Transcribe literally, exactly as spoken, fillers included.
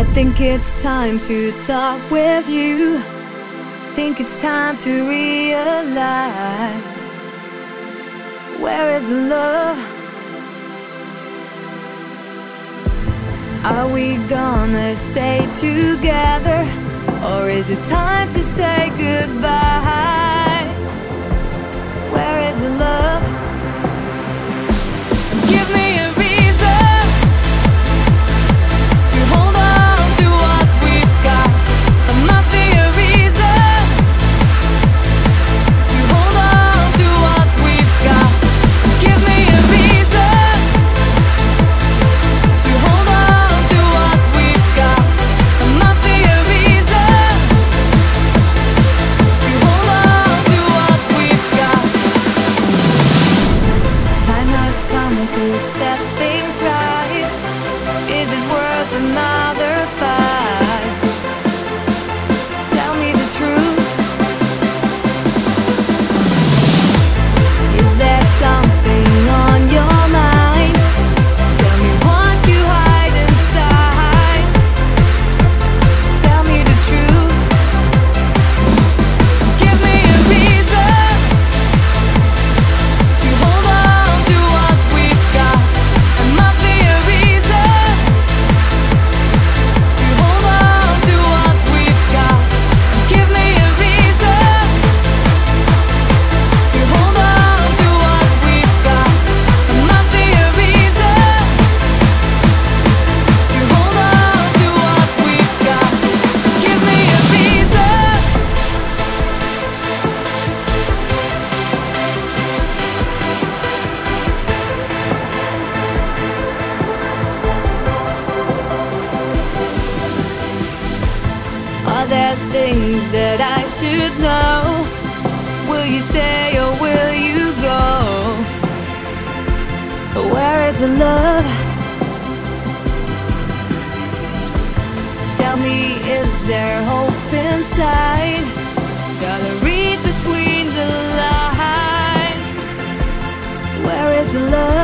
I think it's time to talk with you. Think it's time to realize, where is the love? Are we gonna stay together, or is it time to say goodbye? Where is the love? Give me a reason to hold on to what we've got. There must be a reason to hold on to what we've got. Give me a reason to hold on to what we've got. There must be a reason to hold on to what we've got. Time has come to set things right. Is it worth another fight? Tell me the truth. Is there something on your mind? Tell me what you hide inside. Tell me the truth. Give me a reason to hold on to what we've got. There must be a reason to hold on to what we've got. Give me a reason to hold on to what we've got. There must be a reason to hold on to what we've got. Give me a reason. Are there things that I should know? Will you stay or will you go? Where is the love? Tell me, is there hope inside? Gotta read between the lines. Where is the love?